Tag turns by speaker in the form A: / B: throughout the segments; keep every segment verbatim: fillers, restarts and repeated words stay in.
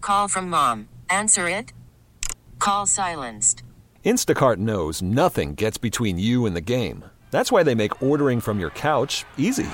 A: call from mom. Answer it. Call silenced.
B: Instacart knows nothing gets between you and the game. That's why they make ordering from your couch easy.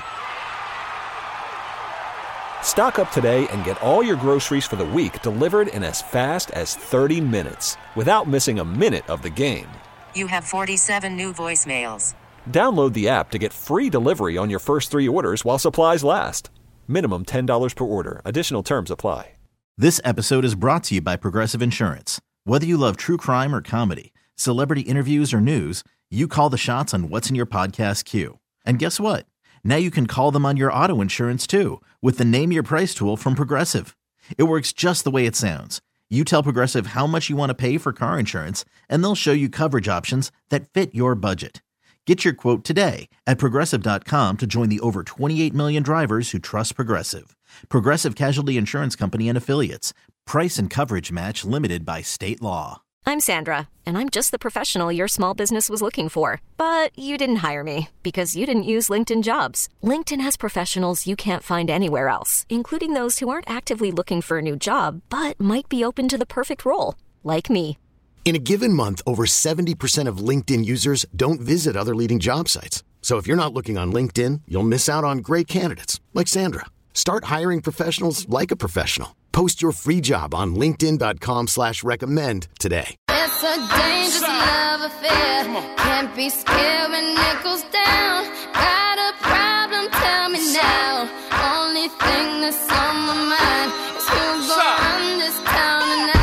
B: Stock up today and get all your groceries for the week delivered in as fast as thirty minutes without missing a minute of the game.
A: You have forty-seven new voicemails.
B: Download the app to get free delivery on your first three orders while supplies last. Minimum ten dollars per order. Additional terms apply.
C: This episode is brought to you by Progressive Insurance. Whether you love true crime or comedy, celebrity interviews or news, you call the shots on what's in your podcast queue. And guess what? Now you can call them on your auto insurance too with the Name Your Price tool from Progressive. It works just the way it sounds. You tell Progressive how much you want to pay for car insurance, and they'll show you coverage options that fit your budget. Get your quote today at Progressive dot com to join the over twenty-eight million drivers who trust Progressive. Progressive Casualty Insurance Company and Affiliates. Price and coverage match limited by state law.
D: I'm Sandra, and I'm just the professional your small business was looking for. But you didn't hire me because you didn't use LinkedIn Jobs. LinkedIn has professionals you can't find anywhere else, including those who aren't actively looking for a new job, but might be open to the perfect role, like me.
E: In a given month, over seventy percent of LinkedIn users don't visit other leading job sites. So if you're not looking on LinkedIn, you'll miss out on great candidates like Sandra. Start hiring professionals like a professional. Post your free job on linkedin dot com slash recommend today.
F: It's a dangerous love affair. Can't be scared when it goes down. Got a problem, tell me now. Only thing that's on my mind is who's gonna run this town tonight.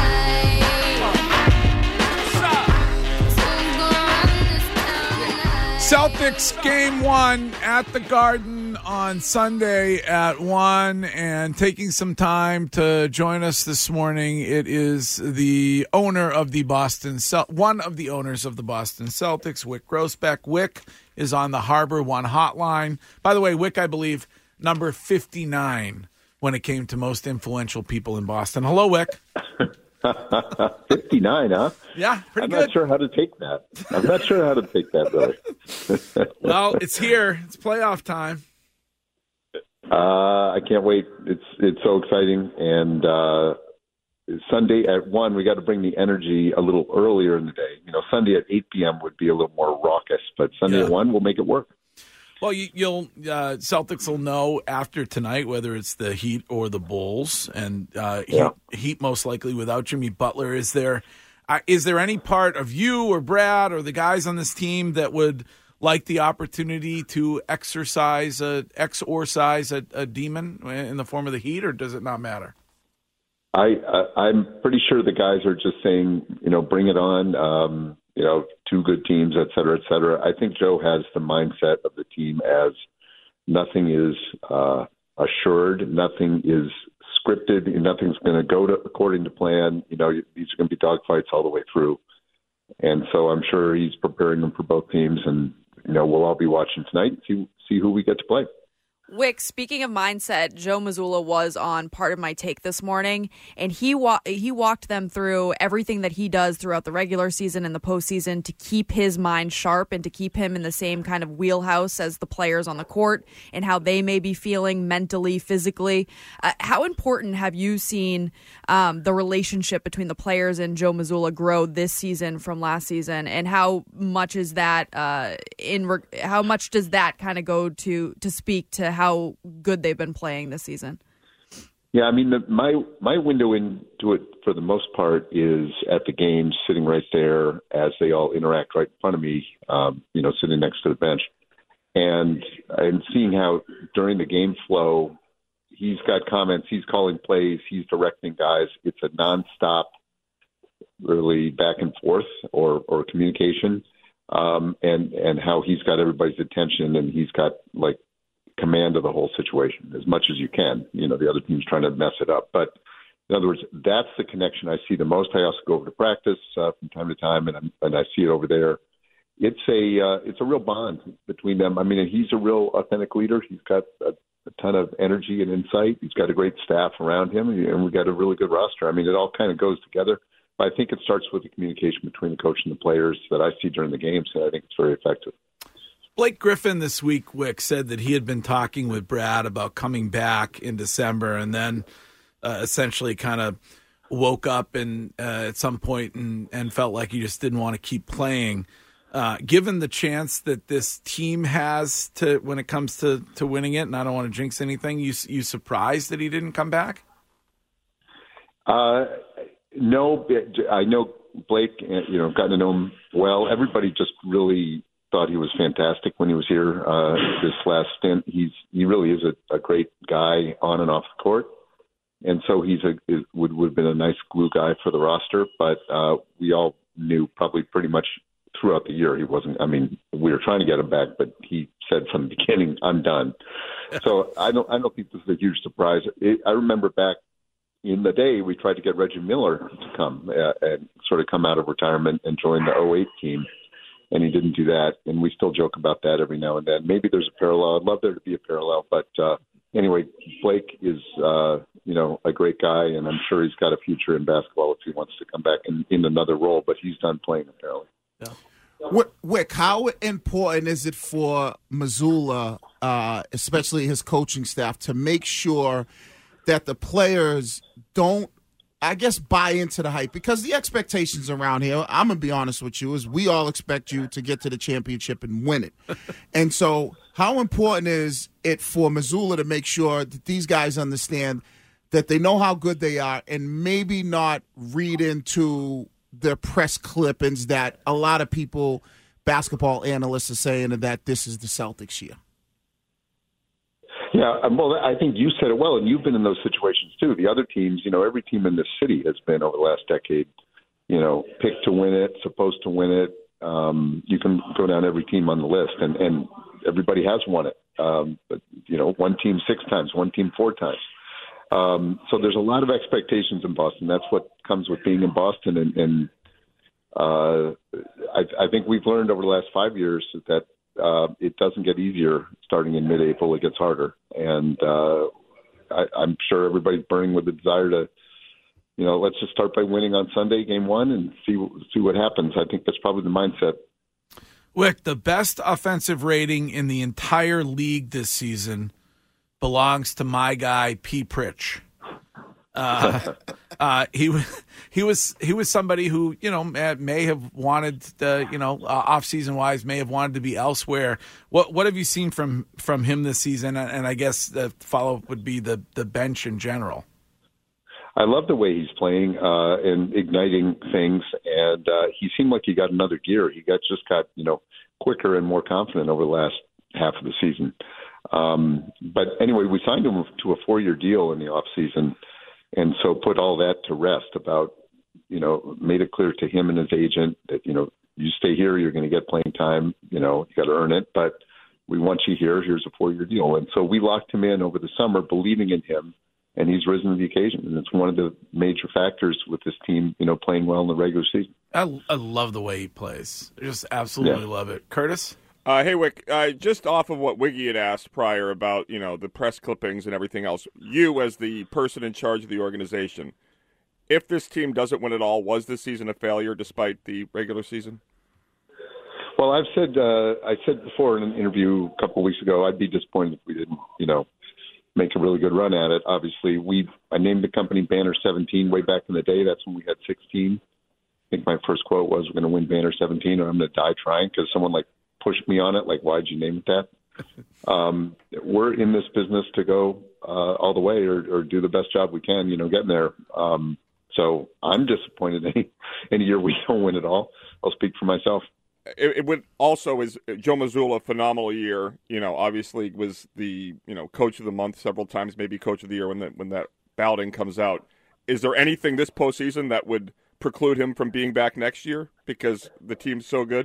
F: Who's gonna run this town tonight?
G: Celtics game one at the Garden on Sunday at one, and taking some time to join us this morning, it is the owner of the Boston Cel- one of the owners of the Boston Celtics, Wyc Grousbeck. Wyc is on the Harbor One hotline. By the way, Wyc, I believe, number fifty-nine when it came to most influential people in Boston. Hello, Wyc.
H: fifty-nine, huh?
G: Yeah, pretty
H: I'm
G: good.
H: I'm not sure how to take that. I'm not sure how to take that, really.
G: Well, it's here. It's playoff time.
H: Uh, I can't wait. It's it's so exciting. And uh, Sunday at one, we got to bring the energy a little earlier in the day. You know, Sunday at eight p.m. would be a little more raucous, but Sunday
G: Yeah.
H: at one, we'll make it work.
G: Well, you, you'll uh, Celtics will know after tonight whether it's the Heat or the Bulls, and uh,
H: Yeah.
G: Heat, Heat most likely without Jimmy Butler. Is there uh, is there any part of you or Brad or the guys on this team that would like the opportunity to exercise a exorcise a, a demon in the form of the Heat, or does it not matter?
H: I, I I'm pretty sure the guys are just saying, you know, bring it on. Um, you know, two good teams, et cetera, et cetera. I think Joe has the mindset of the team as nothing is uh, assured, nothing is scripted, nothing's going to go to according to plan. You know, these are going to be dogfights all the way through, and so I'm sure he's preparing them for both teams. And you know, we'll all be watching tonight and see see who we get to play.
I: Wyc, speaking of mindset, Joe Mazzulla was on Part of My Take this morning, and he wa- he walked them through everything that he does throughout the regular season and the postseason to keep his mind sharp and to keep him in the same kind of wheelhouse as the players on the court and how they may be feeling mentally, physically. Uh, how important have you seen um, the relationship between the players and Joe Mazzulla grow this season from last season, and how much is that uh, in re- how much does that kind of go to to speak to how how good they've been playing this season?
H: Yeah, I mean, the, my my window into it for the most part is at the games, sitting right there as they all interact right in front of me, um, you know, sitting next to the bench. And and seeing how during the game flow, he's got comments, he's calling plays, he's directing guys. It's a nonstop, really back and forth or, or communication, um, and, and how he's got everybody's attention and he's got, like, command of the whole situation as much as you can. You know, the other team's trying to mess it up. But in other words, that's the connection I see the most. I also go over to practice uh, from time to time, and, I'm, and I see it over there. It's a uh, it's a real bond between them. I mean, he's a real authentic leader. He's got a, a ton of energy and insight. He's got a great staff around him, and we've got a really good roster. I mean, it all kind of goes together. But I think it starts with the communication between the coach and the players that I see during the games, and I think it's very effective.
G: Blake Griffin this week, Wyc, said that he had been talking with Brad about coming back in December and then uh, essentially kind of woke up and uh, at some point and, and felt like you just didn't want to keep playing. Uh, given the chance that this team has to when it comes to, to winning it, and I don't want to jinx anything, you you surprised that he didn't come back?
H: Uh, no, I know Blake. You know, gotten to know him well. Everybody just really thought he was fantastic when he was here uh, this last stint. He's he really is a, a great guy on and off the court. And so he's a is, would would have been a nice glue guy for the roster, but uh, we all knew probably pretty much throughout the year he wasn't. I mean, we were trying to get him back, but he said from the beginning, "I'm done." So I don't I don't think this is a huge surprise. It, I remember back in the day we tried to get Reggie Miller to come uh, and sort of come out of retirement and join the oh eight team, and he didn't do that. And we still joke about that every now and then. Maybe there's a parallel. I'd love there to be a parallel, but. Uh, Anyway, Blake is, uh, you know, a great guy, and I'm sure he's got a future in basketball if he wants to come back in, in another role, but he's done playing apparently.
J: Yeah. Wick, how important is it for Mazzulla, uh, especially his coaching staff, to make sure that the players don't, I guess, buy into the hype? Because the expectations around here, I'm going to be honest with you, is we all expect you to get to the championship and win it. And so how important is it for Mazzulla to make sure that these guys understand that they know how good they are and maybe not read into their press clippings that a lot of people, basketball analysts, are saying that this is the Celtics year?
H: Yeah, well, I think you said it well, and you've been in those situations too. The other teams, you know, every team in this city has been over the last decade, you know, picked to win it, supposed to win it. Um, you can go down every team on the list, and, and everybody has won it. Um, but, you know, one team six times, one team four times. Um, so there's a lot of expectations in Boston. That's what comes with being in Boston. And, and uh, I, I think we've learned over the last five years that uh, it doesn't get easier starting in mid-April. It gets harder. And uh, I, I'm sure everybody's burning with the desire to, you know, let's just start by winning on Sunday, game one, and see see what happens. I think that's probably the mindset.
G: Wick, the best offensive rating in the entire league this season belongs to my guy P. Pritch. Uh, uh, he was he was he was somebody who, you know, may have wanted to, you know, uh, off season wise may have wanted to be elsewhere. What what have you seen from from him this season? And I guess the follow up would be the the bench in general.
H: I love the way he's playing uh, and igniting things, and uh, he seemed like he got another gear. He got just got you know quicker and more confident over the last half of the season. Um, but anyway, we signed him to a four-year deal in the off season, and so put all that to rest. About you know made it clear to him and his agent that you know you stay here, you're going to get playing time. You know you got to earn it, but we want you here. Here's a four-year deal, and so we locked him in over the summer, believing in him. And he's risen to the occasion, and it's one of the major factors with this team, you know, playing well in the regular season.
G: I, I love the way he plays. I just absolutely
H: yeah.
G: love it. Curtis?
K: Uh, hey, Wick, uh, just off of what Wiggy had asked prior about, you know, the press clippings and everything else, you as the person in charge of the organization, if this team doesn't win at all, was this season a failure despite the regular season?
H: Well, I've said, uh, I said before in an interview a couple of weeks ago, I'd be disappointed if we didn't, you know, make a really good run at it. Obviously, we I named the company Banner seventeen way back in the day. That's when we had sixteen. I think my first quote was, "We're going to win Banner seventeen, or I'm going to die trying," because someone like pushed me on it. Like, why'd you name it that? um, we're in this business to go uh, all the way, or, or do the best job we can. You know, getting there. Um, so I'm disappointed any any year we don't win at all. I'll speak for myself.
K: It, it would also is Joe Mazzulla, a phenomenal year. You know, obviously was the you know coach of the month several times, maybe coach of the year when that when that balloting comes out. Is there anything this postseason that would preclude him from being back next year because the team's so good?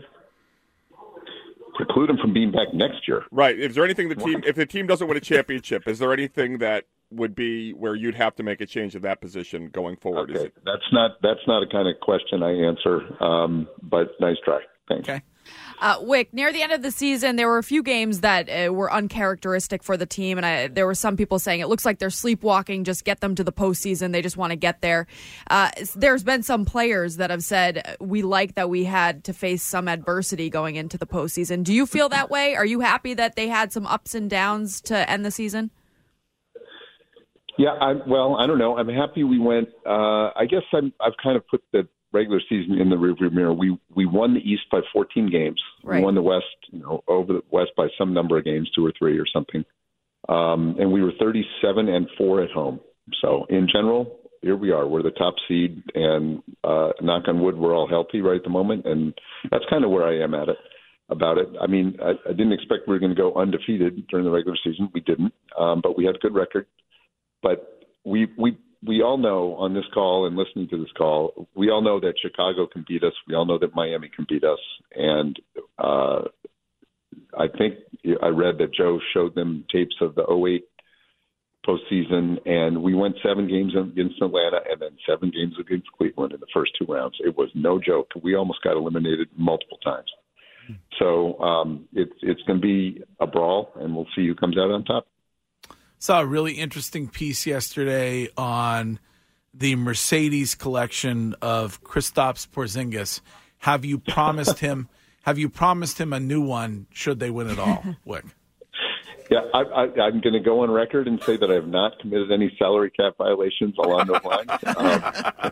H: Preclude him from being back next year,
K: right? Is there anything the team if the team doesn't win a championship? Is there anything that would be where you'd have to make a change in that position going forward?
H: Okay,
K: Is it-
H: that's not that's not a kind of question I answer, um, but nice try. Thanks.
G: Okay.
I: Uh, Wick, near the end of the season, there were a few games that uh, were uncharacteristic for the team, and I, there were some people saying it looks like they're sleepwalking. Just get them to the postseason; they just want to get there. Uh, there's been some players that have said we like that we had to face some adversity going into the postseason. Do you feel that way? Are you happy that they had some ups and downs to end the season?
H: Yeah, I, well, I don't know. I'm happy we went. Uh, I guess I'm, I've kind of put the regular season in the rearview mirror. We we won the East by fourteen games.
I: Right.
H: We won the West, you know, over the West by some number of games, two or three or something. Um, and we were thirty-seven and four at home. So in general, here we are. We're the top seed, and uh, knock on wood, we're all healthy right at the moment. And that's kind of where I am at it. About it. I mean, I, I didn't expect we were going to go undefeated during the regular season. We didn't, um, but we had a good record. But we we we all know on this call and listening to this call, we all know that Chicago can beat us. We all know that Miami can beat us. And uh, I think I read that Joe showed them tapes of the oh eight postseason, and we went seven games against Atlanta and then seven games against Cleveland in the first two rounds. It was no joke. We almost got eliminated multiple times. So um, it's it's going to be a brawl, and we'll see who comes out on top.
G: Saw a really interesting piece yesterday on the Mercedes collection of Kristaps Porzingis. Have you promised him? Have you promised him a new one? Should they win it all, Wick?
H: Yeah, I, I, I'm going to go on record and say that I have not committed any salary cap violations along those lines. Um,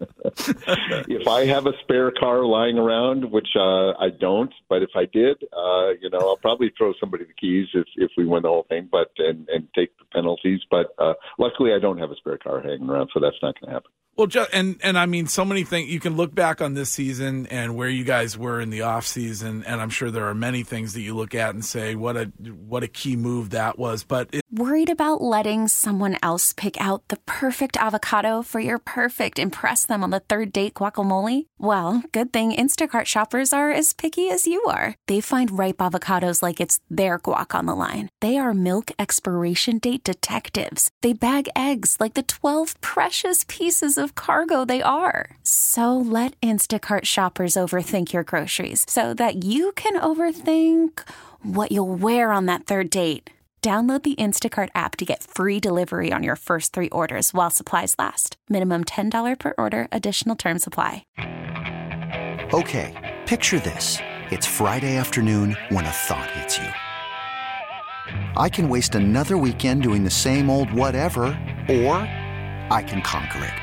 H: if I have a spare car lying around, which uh, I don't, but if I did, uh, you know, I'll probably throw somebody the keys if, if we win the whole thing, but and, and take the penalties. But uh, luckily, I don't have a spare car hanging around, so that's not going to happen.
G: Well, just, and and I mean, so many things. You can look back on this season and where you guys were in the off season, and I'm sure there are many things that you look at and say, what a what a key move that was. But it-
L: worried about letting someone else pick out the perfect avocado for your perfect impress them on the third date guacamole? Well, good thing Instacart shoppers are as picky as you are. They find ripe avocados like it's their guac on the line. They are milk expiration date detectives. They bag eggs like the twelve precious pieces of cargo they are. So let Instacart shoppers overthink your groceries so that you can overthink what you'll wear on that third date. Download the Instacart app to get free delivery on your first three orders while supplies last. Minimum ten dollars per order. Additional terms apply.
M: Okay, picture this. It's Friday afternoon when a thought hits you. I can waste another weekend doing the same old whatever, or I can conquer it.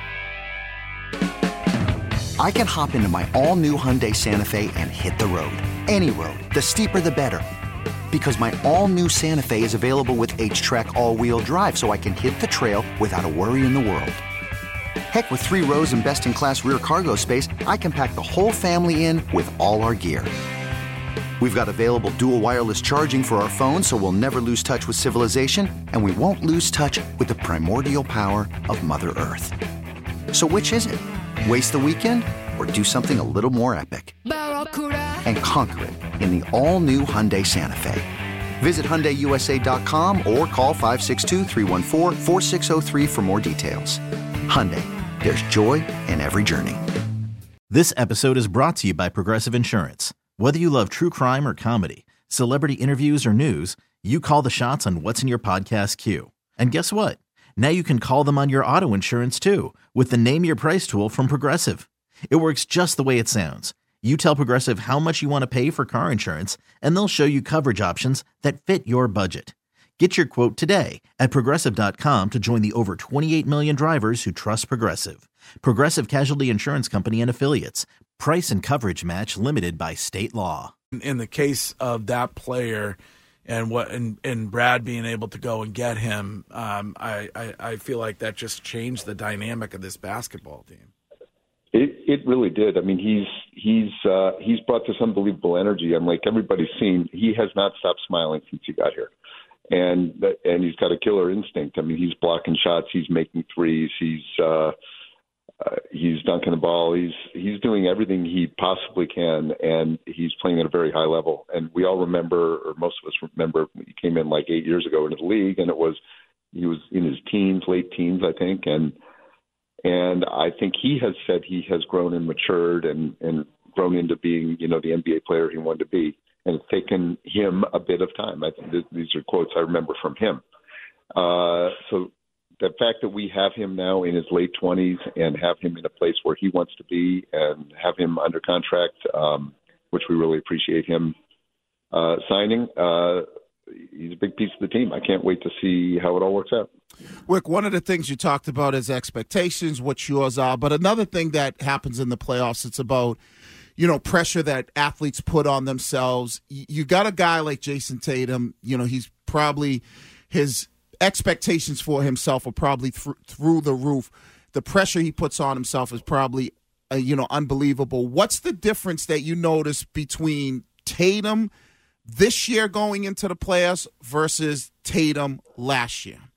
M: I can hop into my all-new Hyundai Santa Fe and hit the road. Any road. The steeper, the better. Because my all-new Santa Fe is available with H-Track all-wheel drive, so I can hit the trail without a worry in the world. Heck, with three rows and best-in-class rear cargo space, I can pack the whole family in with all our gear. We've got available dual wireless charging for our phones, so we'll never lose touch with civilization, and we won't lose touch with the primordial power of Mother Earth. So which is it? Waste the weekend or do something a little more epic? And conquer it in the all-new Hyundai Santa Fe. Visit Hyundai U S A dot com or call five six two, three one four, four six zero three for more details. Hyundai, there's joy in every journey.
C: This episode is brought to you by Progressive Insurance. Whether you love true crime or comedy, celebrity interviews or news, you call the shots on what's in your podcast queue. And guess what? Now you can call them on your auto insurance too with the Name Your Price tool from Progressive. It works just the way it sounds. You tell Progressive how much you want to pay for car insurance, and they'll show you coverage options that fit your budget. Get your quote today at Progressive dot com to join the over twenty-eight million drivers who trust Progressive. Progressive Casualty Insurance Company and Affiliates. Price and coverage match limited by state law.
G: in the case of that player and what and, and Brad being able to go and get him, um, I, I, I feel like that just changed the dynamic of this basketball team.
H: It it really did. I mean, he's he's uh, he's brought this unbelievable energy. I'm like everybody's seen. He has not stopped smiling since he got here, and and he's got a killer instinct. I mean, he's blocking shots. He's making threes. He's uh, uh, he's dunking the ball. He's he's doing everything he possibly can, and he's playing at a very high level. And we all remember, or most of us remember, he came in like eight years ago into the league, and it was he was in his teens, late teens, I think, and. And I think he has said he has grown and matured and, and grown into being, you know, the N B A player he wanted to be. And it's taken him a bit of time. I think th- these are quotes I remember from him. Uh, so the fact that we have him now in his late twenties and have him in a place where he wants to be and have him under contract, um, which we really appreciate him uh, signing, uh, he's a big piece of the team. I can't wait to see how it all works out.
J: Wick, one of the things you talked about is expectations, what yours are. But another thing that happens in the playoffs, it's about, you know, pressure that athletes put on themselves. You got a guy like Jason Tatum, you know, he's probably, his expectations for himself are probably th- through the roof. The pressure he puts on himself is probably, uh, you know, unbelievable. What's the difference that you notice between Tatum this year going into the playoffs versus Tatum last year?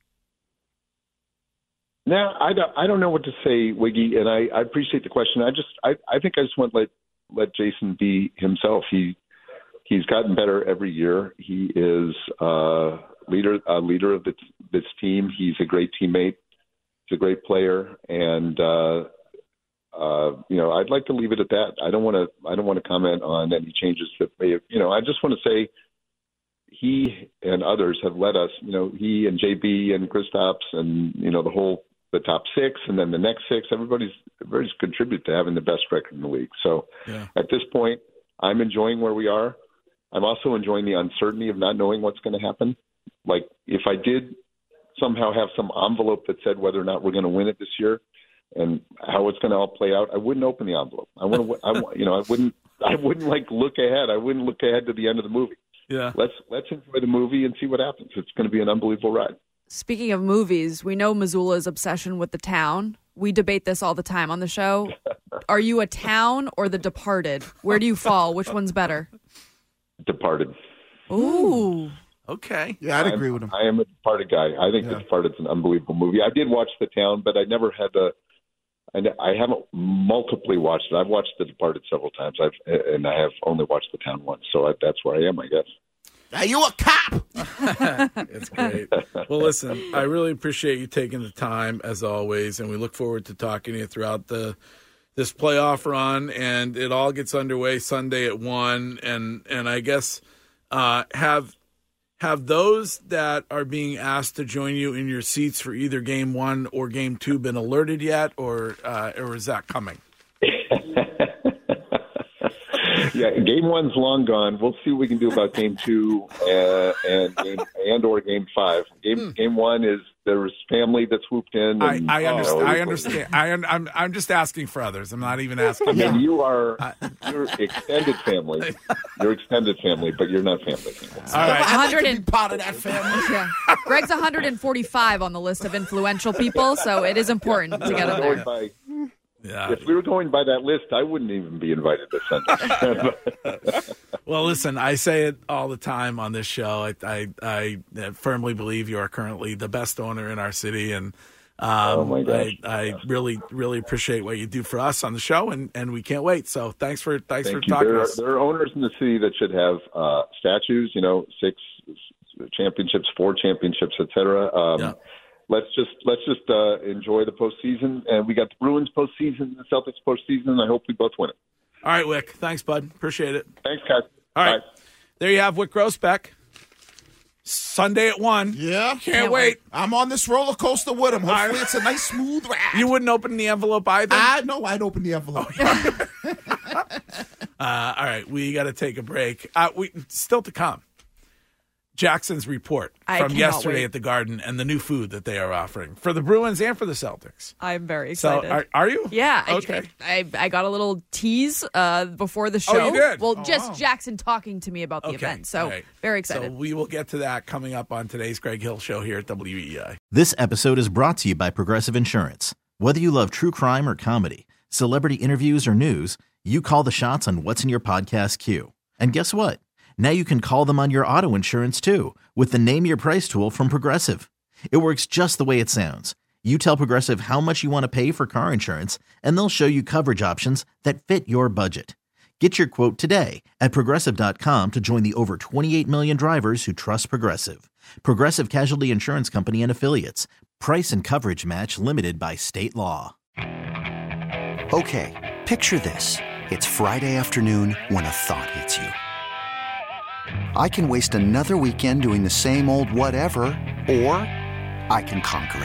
H: Now, I don't, I don't know what to say, Wiggy, and I, I appreciate the question. I just, I, I think I just want to let, let Jason be himself. He, he's gotten better every year. He is uh, leader, a leader of the, this team. He's a great teammate. He's a great player, and uh, uh, you know, I'd like to leave it at that. I don't want to, I don't want to comment on any changes that may have, you know, I just want to say he and others have led us. You know, he and J B and Kristaps and you know the whole. The top six and then the next six, everybody's everybody's contributed to having the best record in the league. So yeah. At this point, I'm enjoying where we are. I'm also enjoying the uncertainty of not knowing what's going to happen. Like if I did somehow have some envelope that said whether or not we're going to win it this year and how it's going to all play out, I wouldn't open the envelope. I want to, I, you know, I wouldn't, I wouldn't like look ahead. I wouldn't look ahead to the end of the movie.
G: Yeah.
H: Let's let's enjoy the movie and see what happens. It's going to be an unbelievable ride.
I: Speaking of movies, we know Mazzulla's obsession with The Town. We debate this all the time on the show. Are you a Town or The Departed? Where do you fall? Which one's better?
H: Departed.
I: Ooh.
G: Okay.
J: Yeah, I'd
H: I'm,
J: agree with him.
H: I am a Departed guy. I think
J: Yeah.
H: The Departed's an unbelievable movie. I did watch The Town, but I never had the I, I haven't multiply watched it. I've watched The Departed several times. I've and I have only watched The Town once. So I, that's where I am, I guess.
J: Are you a cop?
G: It's great. Well, listen, I really appreciate you taking the time as always, and we look forward to talking to you throughout the this playoff run. And it all gets underway Sunday at one. And and I guess uh, have have those that are being asked to join you in your seats for either game one or game two been alerted yet, or uh, or is that coming?
H: Yeah, game one's long gone. We'll see what we can do about game two uh, and game, and or game five. Game hmm. game one is there was family that swooped in. And,
G: I, I understand.
H: Oh,
G: I understand. I, I'm I'm just asking for others. I'm not even asking.
H: Yeah, you. you are you're extended family. You're extended family, but you're not family.
G: All right,
J: I like to be part of that family.
I: Yeah. Greg's one hundred forty-five on the list of influential people, so it is important to get on there.
H: By,
G: Yeah.
H: If we were going by that list, I wouldn't even be invited to Sunday.
G: Well, listen, I say it all the time on this show. I, I, I firmly believe you are currently the best owner in our city, and um,
H: oh my gosh.
G: I, I really, really appreciate what you do for us on the show, and, and we can't wait. So thanks for thanks
H: Thank
G: for
H: you.
G: talking
H: there
G: to
H: are,
G: us.
H: There are owners in the city that should have uh, statues. You know, six championships, four championships, et cetera. Um,
G: yeah.
H: Let's just let's just uh, enjoy the postseason, and we got the Bruins postseason, the Celtics postseason, and I hope we both win it.
G: All right, Wick. Thanks, bud. Appreciate it.
H: Thanks, guys.
G: All right,
H: Bye.
G: There you have Wick Grousbeck. Sunday at one.
J: Yeah,
G: can't,
I: Can't
G: wait.
I: wait.
J: I'm on this roller coaster with him. Hopefully, it's a nice smooth ride.
G: You wouldn't open the envelope either.
J: I know I'd open the envelope.
G: uh, all right, we got to take a break. Uh, we still to come. Jackson's report
I: I
G: from
I: cannot
G: yesterday
I: wait.
G: at the Garden and the new food that they are offering for the Bruins and for the Celtics.
I: I'm very
G: So,
I: excited.
G: are, are you?
I: Yeah, I,
G: Okay.
I: I, I got a little tease uh, before the show.
G: Oh, you did?
I: Well,
G: Oh,
I: just
G: wow.
I: Jackson talking to me about the
G: Okay.
I: event. So
G: All right.
I: very excited.
G: So we will get to that coming up on today's Greg Hill Show here at W E I.
C: This episode is brought to you by Progressive Insurance. Whether you love true crime or comedy, celebrity interviews or news, you call the shots on what's in your podcast queue. And guess what? Now you can call them on your auto insurance too with the Name Your Price tool from Progressive. It works just the way it sounds. You tell Progressive how much you want to pay for car insurance, and they'll show you coverage options that fit your budget. Get your quote today at Progressive dot com to join the over twenty-eight million drivers who trust Progressive. Progressive Casualty Insurance Company and Affiliates. Price and coverage match limited by state law.
M: Okay, picture this. It's Friday afternoon when a thought hits you. I can waste another weekend doing the same old whatever, or I can conquer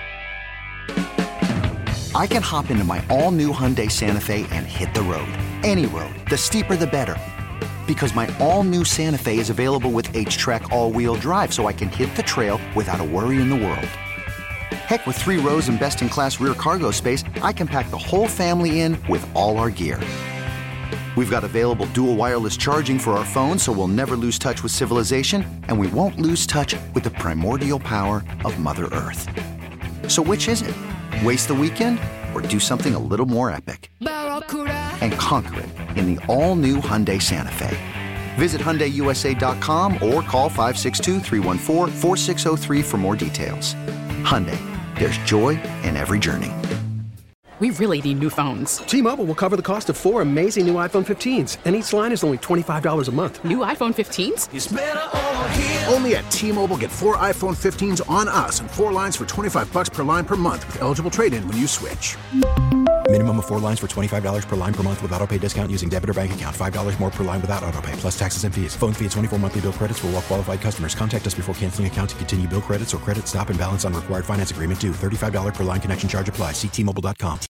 M: it. I can hop into my all-new Hyundai Santa Fe and hit the road. Any road. The steeper, the better. Because my all-new Santa Fe is available with H-Track all-wheel drive, so I can hit the trail without a worry in the world. Heck, with three rows and best-in-class rear cargo space, I can pack the whole family in with all our gear. We've got available dual wireless charging for our phones, so we'll never lose touch with civilization, and we won't lose touch with the primordial power of Mother Earth. So which is it? Waste the weekend or do something a little more epic? And conquer it in the all-new Hyundai Santa Fe. Visit Hyundai U S A dot com or call five six two, three one four, four six zero three for more details. Hyundai, there's joy in every journey.
N: We really need new phones.
O: T-Mobile will cover the cost of four amazing new iPhone fifteens, and each line is only twenty-five dollars a month.
N: New iPhone fifteens?
P: It's better over here. Only at T-Mobile, get four iPhone fifteens on us and four lines for twenty-five bucks per line per month with eligible trade-in when you switch.
Q: Minimum of four lines for twenty-five dollars per line per month with autopay discount using debit or bank account. five dollars more per line without autopay, plus taxes and fees. Phone fee at twenty-four monthly bill credits for well-qualified customers. Contact us before canceling account to continue bill credits or credit stop and balance on required finance agreement due. thirty-five dollars per line connection charge applies. See T Mobile dot com.